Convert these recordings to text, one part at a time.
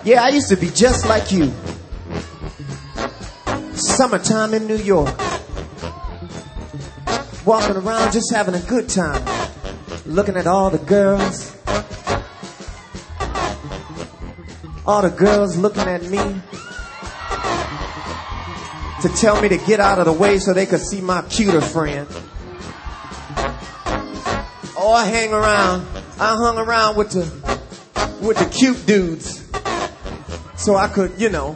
Yeah, I used to be just like you. Summertime in New York. Walking around just having a good time. Looking at all the girls. All the girls looking at me. To tell me to get out of the way so they could see my cuter friend. Oh, I hung around with the cute dudes. So I could, you know.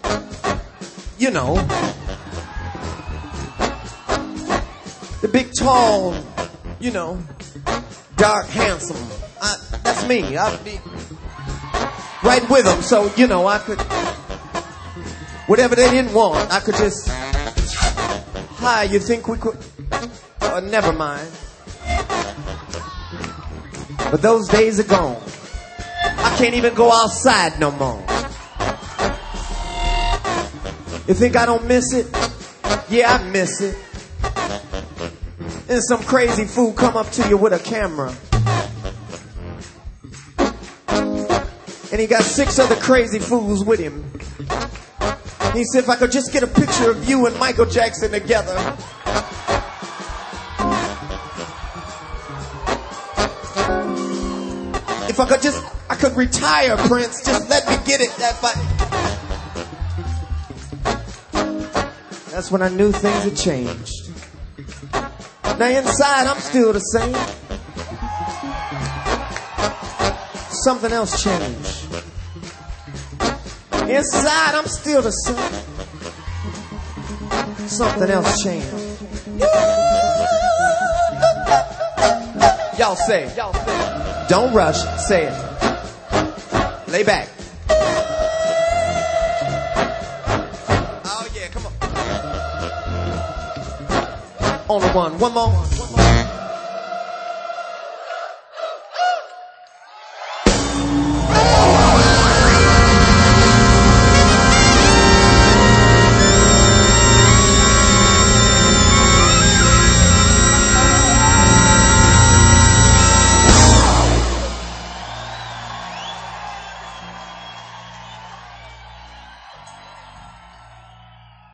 The big, tall, dark, handsome. That's me. I'd be right with them. So, I could, whatever they didn't want, I could just, hi, you think we could, never mind. But those days are gone. I can't even go outside no more. You think I don't miss it? Yeah, I miss it. And some crazy fool come up to you with a camera. And he got 6 other crazy fools with him. He said, if I could just get a picture of you and Michael Jackson together. If I could retire, Prince. Just let me get it. That's when I knew things had changed. Now inside, I'm still the same. Something else changed. Inside, I'm still the same. Something else changed. Y'all say it. Don't rush. Say it. Lay back. On the one more.